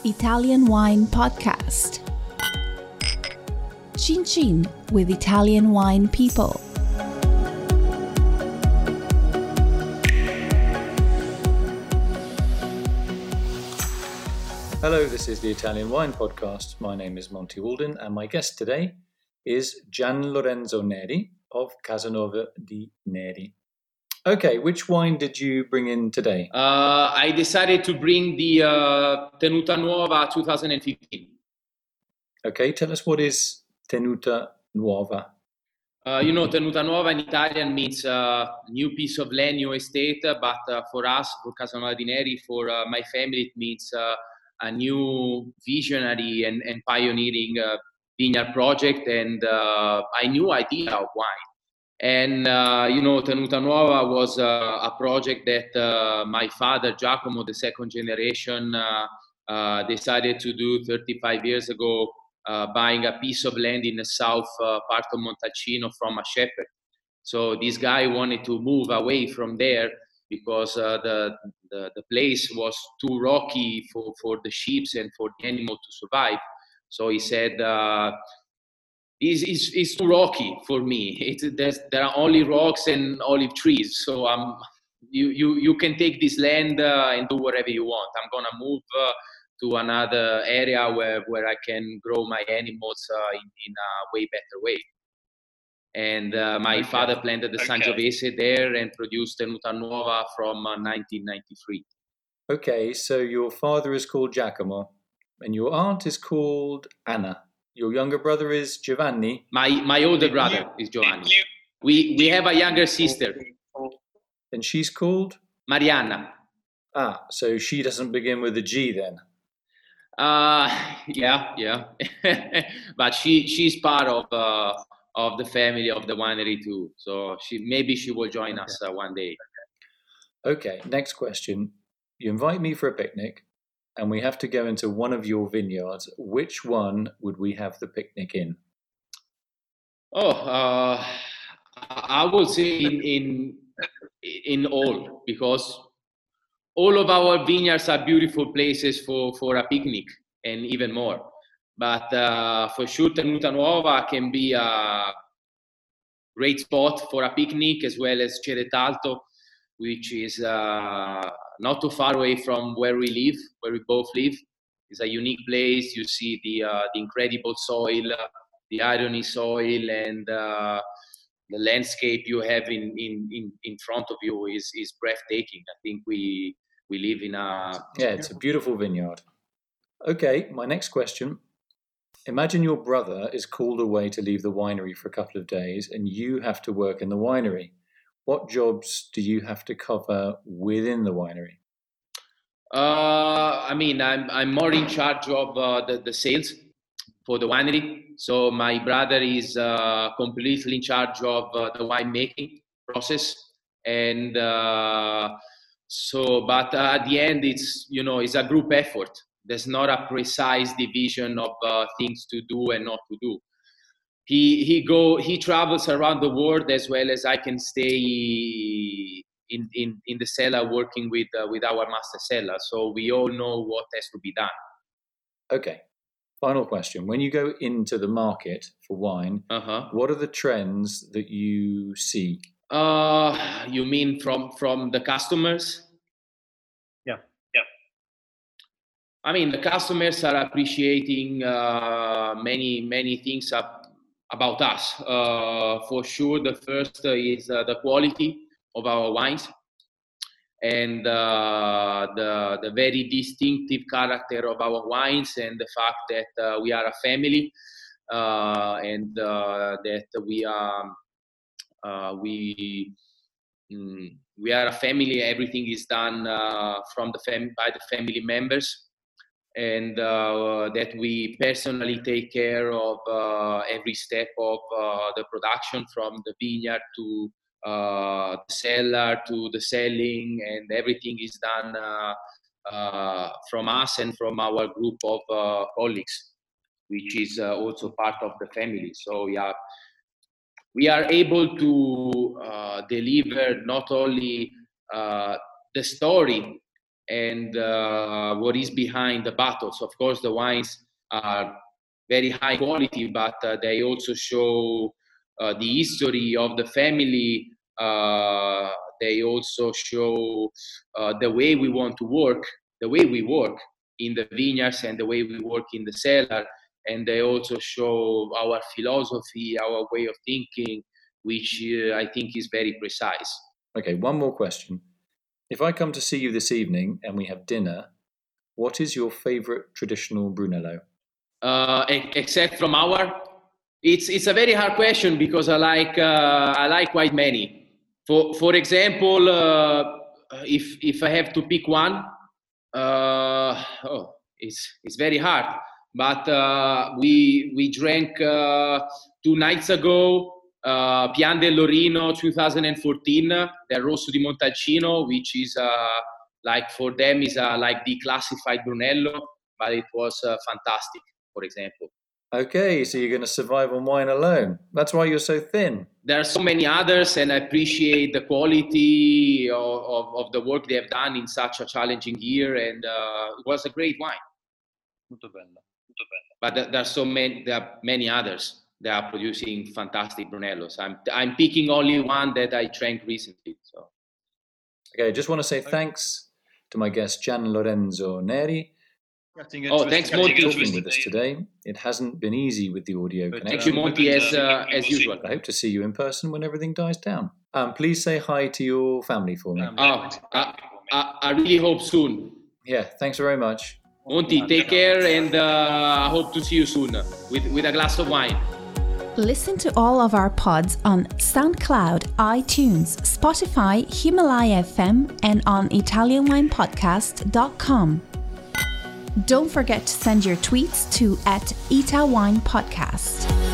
Italian Wine Podcast. Chin Chin with Italian Wine People. Hello, this is the Italian Wine Podcast. My name is Monty Walden, and my guest today is Gian Lorenzo Neri of Casanova di Neri. Okay, which wine did you bring in today? I decided to bring the Tenuta Nuova 2015. Okay, tell us what is Tenuta Nuova. Tenuta Nuova in Italian means new piece of land, new estate, but for us, for Casanova di Neri, for my family, it means a new visionary and pioneering vineyard project and a new idea of wine. And, Tenuta Nuova was a project that my father, Giacomo, the second generation, decided to do 35 years ago, buying a piece of land in the south part of Montalcino from a shepherd. So this guy wanted to move away from there because the place was too rocky for the sheep and for the animal to survive. So he said, it's too rocky for me. There are only rocks and olive trees. So you can take this land and do whatever you want. I'm going to move to another area where I can grow my animals in a way better way. And my father planted the Sangiovese there and produced Tenuta Nuova from 1993. Okay, so your father is called Giacomo, and your aunt is called Anna. Your younger brother is Giovanni? My older brother is Giovanni. We have a younger sister. And she's called? Marianna. Ah, so she doesn't begin with a G then? Yeah. But she's part of the family of the winery too. So she will join us one day. Okay, next question. You invite me for a picnic and we have to go into one of your vineyards. Which one would we have the picnic in? I would say in all, because all of our vineyards are beautiful places for a picnic and even more. But for sure, Tenuta Nuova can be a great spot for a picnic, as well as Ceretalto, which is not too far away from where we both live. It's a unique place. You see the incredible soil, the irony soil, and the landscape you have in front of you is breathtaking. I think we live in a... Yeah, it's a beautiful vineyard. Okay, my next question. Imagine your brother is called away to leave the winery for a couple of days and you have to work in the winery. What jobs do you have to cover within the winery? I'm more in charge of the sales for the winery. So my brother is completely in charge of the winemaking process. And but at the end, it's a group effort. There's not a precise division of things to do and not to do. He travels around the world, as well as I can stay in the cellar working with our master cellar. So we all know what has to be done. Okay. Final question. When you go into the market for wine, what are the trends that you see? You mean from the customers? Yeah. I mean, the customers are appreciating many things about us. For sure, the first is the quality of our wines and the very distinctive character of our wines, and the fact that we are a family and that we are a family. Everything is done by the family members. And that we personally take care of every step of the production, from the vineyard to the cellar to the selling, and everything is done from us and from our group of colleagues, which is also part of the family. So yeah, we are able to deliver not only the story and what is behind the bottles. Of course, the wines are very high quality, but they also show the history of the family. They also show the way we want to work, the way we work in the vineyards and the way we work in the cellar. And they also show our philosophy, our way of thinking, which I think is very precise. Okay, one more question. If I come to see you this evening and we have dinner, what is your favorite traditional Brunello? Except from it's a very hard question because I like quite many. For example, if I have to pick one, it's very hard. But we drank 2 nights ago Pian del Lorino 2014, del Rosso di Montalcino, which is like for them is like declassified Brunello, but it was fantastic, for example. Okay, so you're going to survive on wine alone. That's why you're so thin. There are so many others, and I appreciate the quality of the work they have done in such a challenging year, and it was a great wine. Molto bello. But there are many others that are producing fantastic Brunellos. I'm picking only one that I drank recently. So. Okay, I just want to say thanks to my guest Gian Lorenzo Neri. Thanks, Monty, for talking with us today. It hasn't been easy with the audio connection. Thank you, Monty, as usual. I hope to see you in person when everything dies down. Please say hi to your family for me. I really hope soon. Yeah, thanks very much. Monty, take care, and I hope to see you soon with a glass of wine. Listen to all of our pods on SoundCloud, iTunes, Spotify, Himalaya FM, and on ItalianWinePodcast.com. Don't forget to send your tweets to @ItaWinePodcast.